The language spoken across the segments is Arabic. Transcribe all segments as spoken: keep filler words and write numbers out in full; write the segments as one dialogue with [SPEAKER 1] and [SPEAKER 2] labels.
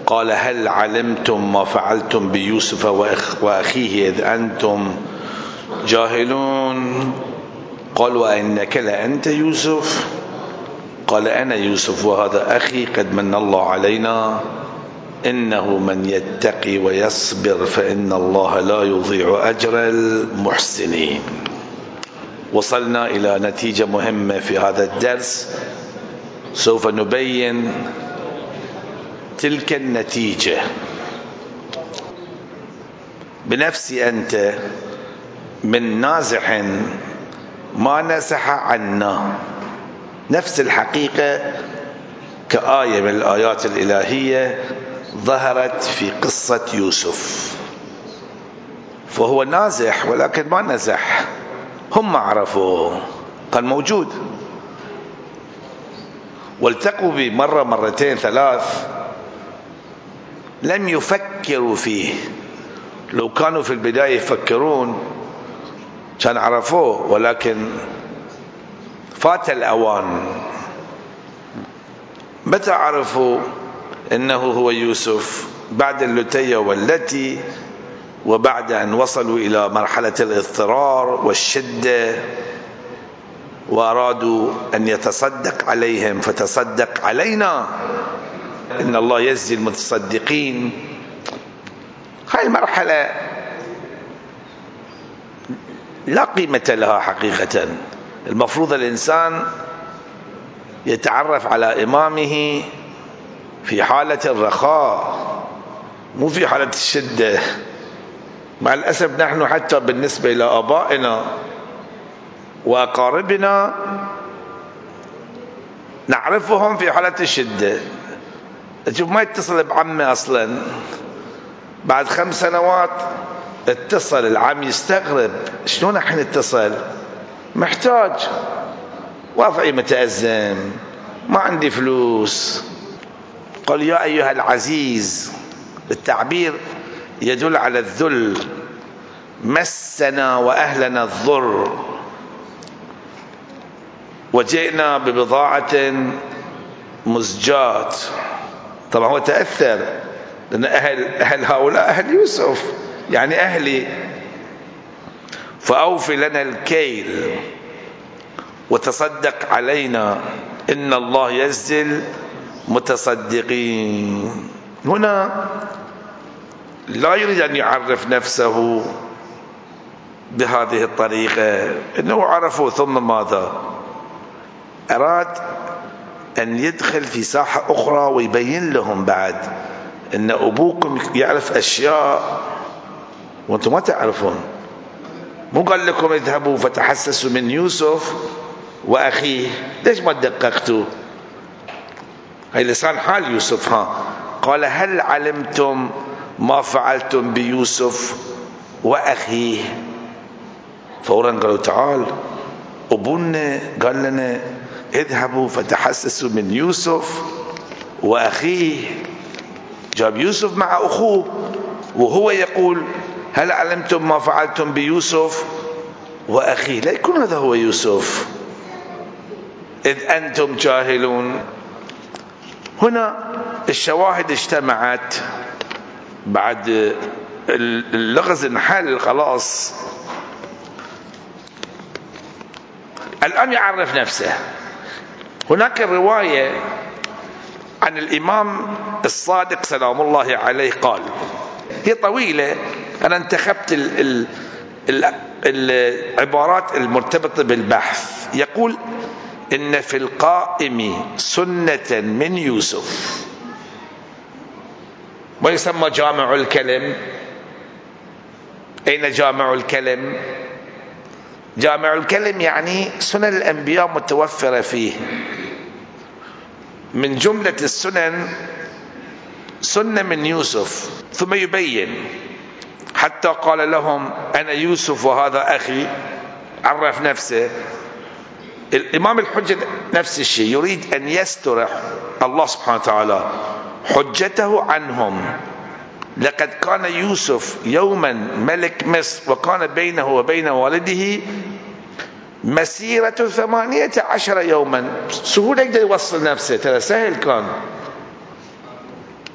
[SPEAKER 1] قال هل علمتم ما فعلتم بيوسف وأخيه إذ أنتم جاهلون؟ قال وإنك لأنت يوسف؟ قال أنا يوسف وهذا أخي قد من الله علينا إنه من يتقي ويصبر فإن الله لا يضيع أجر المحسنين. وصلنا إلى نتيجة مهمة في هذا الدرس، سوف نبين تلك النتيجة بنفسي أنت من نازح ما نزح عنا، نفس الحقيقة كآية من الآيات الإلهية ظهرت في قصة يوسف. فهو نازح ولكن ما نزح، هم عرفوا، كان موجود والتقوا به مرة مرتين ثلاث، لم يفكروا فيه. لو كانوا في البداية يفكرون كان عرفوه، ولكن فات الأوان. متى عرفوا إنه هو يوسف؟ بعد اللتية والتي، وبعد أن وصلوا إلى مرحلة الاضطرار والشدة وأرادوا أن يتصدق عليهم فتصدق علينا إن الله يجزي المتصدقين. هاي المرحلة لا قيمة لها حقيقة. المفروض الإنسان يتعرف على إمامه في حالة الرخاء، مو في حالة الشدة. مع الأسف نحن حتى بالنسبة إلى آبائنا وأقاربنا نعرفهم في حالة الشدة. تشوف ما يتصل بعمه أصلا، بعد خمس سنوات اتصل العم، يستغرب شلون الحين اتصل، محتاج، وضعي متأزم، ما عندي فلوس. قال يا أيها العزيز، التعبير يدل على الذل، مسنا وأهلنا الضر وجئنا ببضاعة مزجاة. طبعا هو تأثر لأن أهل, أهل هؤلاء أهل يوسف، يعني أهلي. فأوفي لنا الكيل وتصدق علينا إن الله يجزي المتصدقين. هنا لا يريد أن يعرف نفسه بهذه الطريقة، إنه عرفوا ثم ماذا؟ أراد أن يدخل في ساحة أخرى ويبين لهم بعد إن أبوكم يعرف أشياء وأنتم ما تعرفون. مو قال لكم اذهبوا فتحسسوا من يوسف وأخيه، ليش ما دققتوا؟ هاي لسان حال يوسف. ها قال هل علمتم ما فعلتم بيوسف وأخيه؟ فورا قالوا تعال، أبونا قال لنا اذهبوا فتحسسوا من يوسف وأخيه، جاب يوسف مع أخوه وهو يقول هل علمتم ما فعلتم بيوسف وأخيه؟ لا يكون هذا هو يوسف إذ أنتم جاهلون. هنا الشواهد اجتمعت، بعد اللغز انحل خلاص، الآن يعرف نفسه. هناك الرواية عن الإمام الصادق سلام الله عليه قال، هي طويلة، أنا انتخبت ال ال ال العبارات المرتبطة بالبحث. يقول إن في القائم سنة من يوسف، ويسمى جامع الكلم. أين جامع الكلم؟ جامع الكلم يعني سنن الأنبياء متوفرة فيه. من جملة السنن سنة من يوسف، ثم يبين حتى قال لهم أنا يوسف وهذا أخي، عرف نفسه. الإمام الحجة نفس الشيء، يريد أن يستر الله سبحانه وتعالى حجته عنهم. لقد كان يوسف يوما ملك مصر، وكان بينه وبين والده مسيرة ثمانية عشر يوما. سهولة يقدر يوصل نفسه، ترى سهل كان.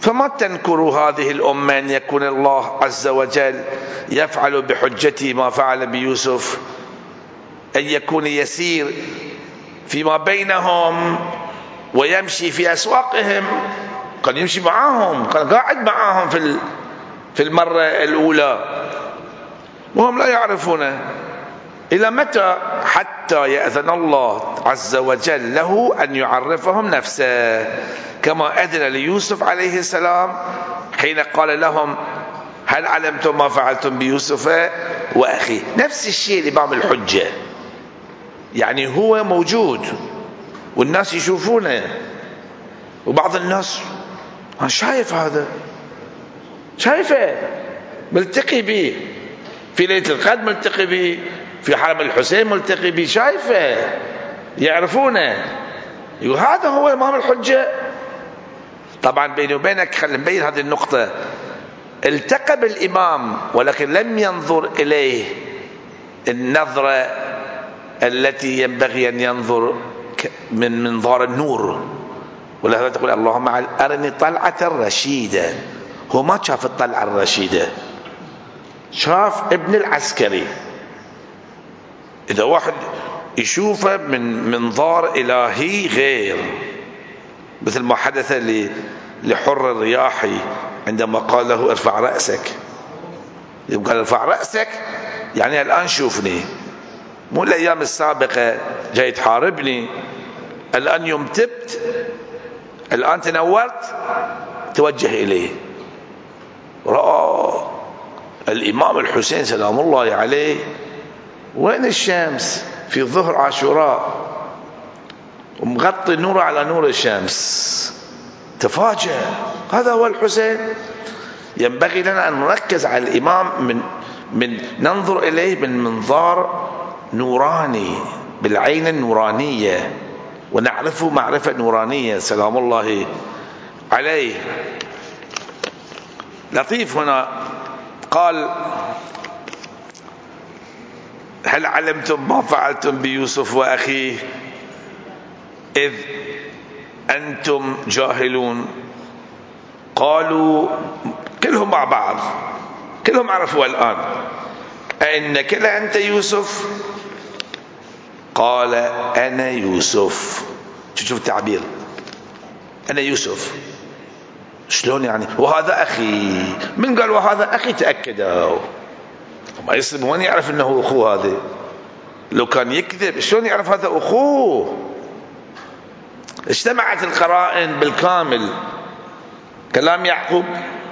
[SPEAKER 1] فما تنكر هذه الأمة أن يكون الله عز وجل يفعل بحجته ما فعل بيوسف، أن يكون يسير فيما بينهم ويمشي في أسواقهم. كان يمشي معهم، كان قاعد معهم في في المرة الأولى وهم لا يعرفونه. إلى متى؟ حتى يأذن الله عز وجل له أن يعرفهم نفسه، كما أذن ليوسف عليه السلام حين قال لهم هل علمتم ما فعلتم بيوسف وأخيه. نفس الشيء الإمام الحجة، يعني هو موجود والناس يشوفونه، وبعض الناس أنا شايف هذا، شايفه، ملتقي به في ليلة القدر، ملتقي به في حرم الحسين، ملتقي به، شايفه، يعرفونه. يقول هذا هو إمام الحجة. طبعا بيني وبينك خلينا نبين هذه النقطة، التقى بالإمام ولكن لم ينظر إليه النظرة التي ينبغي أن ينظر من منظار النور، ولهذا تقول اللهم أرني طلعة رشيدة. هو ما شاف الطلعة الرشيدة، شاف ابن العسكري. إذا واحد يشوفه من منظار إلهي غير، مثل ما حدث لحر الرياحي عندما قال له ارفع رأسك. قال ارفع رأسك يعني الآن شوفني، مو الأيام السابقة جاي تحاربني، الآن يوم تبت، الآن تنورت، توجه إليه. رأى الإمام الحسين سلام الله عليه وين الشمس في ظهر عاشوراء ومغطي نوره على نور الشمس، تفاجأ، هذا هو الحسين. ينبغي لنا أن نركز على الإمام من من ننظر إليه من منظار نوراني، بالعين النورانية، ونعرفه معرفة نورانية سلام الله عليه. لطيف هنا قال هل علمتم ما فعلتم بيوسف وأخيه إذ أنتم جاهلون؟ قالوا كلهم مع بعض، كلهم عرفوا الآن أئنك لأنت يوسف؟ قال أنا يوسف. شوف التعبير، أنا يوسف. شلون يعني؟ وهذا أخي. من قال وهذا أخي تأكدوا، ما يصير وين يعرف أنه أخوه هذا؟ لو كان يكذب شلون يعرف هذا أخوه؟ اجتمعت القرائن بالكامل. كلام يعقوب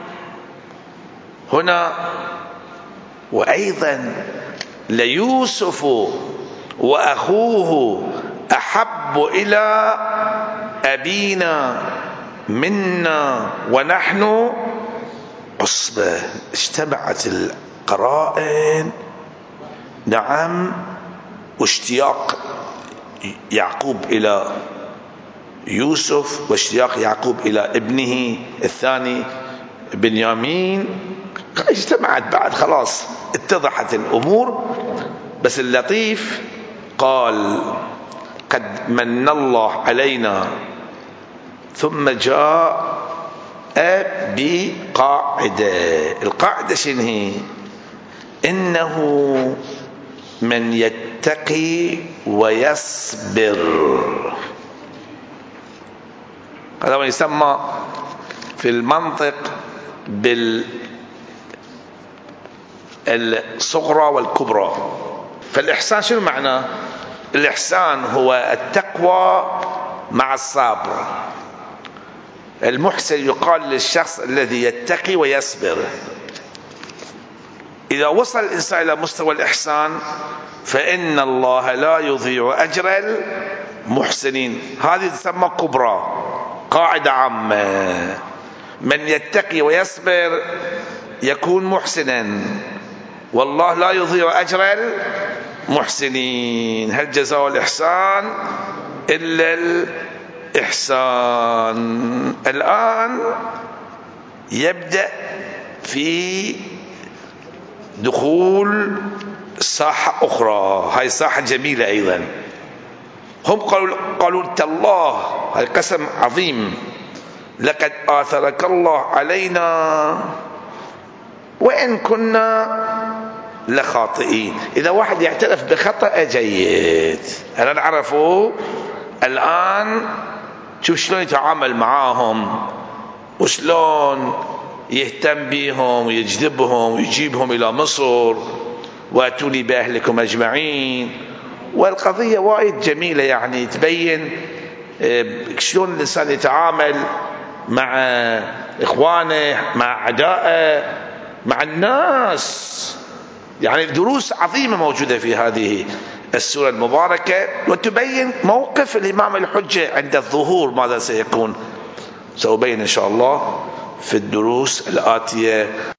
[SPEAKER 1] هنا وأيضا ليوسف وأخوه أحب إلى أبينا منا ونحن عصبة. اجتمعت القرائن، نعم، واشتياق يعقوب إلى يوسف واشتياق يعقوب إلى ابنه الثاني بنيامين، اجتمعت بعد، خلاص اتضحت الأمور. بس اللطيف قال قد من الله علينا، ثم جاء بقاعدة. القاعدة شنو هي؟ إنه من يتقي ويصبر، هذا ما يسمى في المنطق بالصغرى والكبرى. فالإحسان شنو معناه؟ الإحسان هو التقوى مع الصبر. المحسن يقال للشخص الذي يتقي ويصبر. إذا وصل الإنسان إلى مستوى الإحسان فإن الله لا يضيع أجر المحسنين. هذه تسمى كبرى، قاعدة عامة. من يتقي ويصبر يكون محسنا، والله لا يضيع أجر المحسنين. هل جزاء الإحسان إلا الإحسان؟ الآن يبدأ في دخول ساحة أخرى، هاي ساحة جميلة أيضا. هم قالوا قالوا تالله، هاي قسم عظيم، لقد آثرك الله علينا وإن كنا لخاطئين. إذا واحد يعترف بخطأ جيد، أنا نعرفه الآن، شوف شلون يتعامل معاهم وشلون يهتم بهم ويجذبهم ويجيبهم إلى مصر، واتوني بأهلكم أجمعين. والقضية وايد جميلة، يعني تبين شلون الإنسان يتعامل مع إخوانه، مع أعدائه، مع الناس. يعني دروس عظيمة موجودة في هذه السورة المباركة، وتبين موقف الإمام الحجة عند الظهور ماذا سيكون. سأبين إن شاء الله في الدروس الآتية.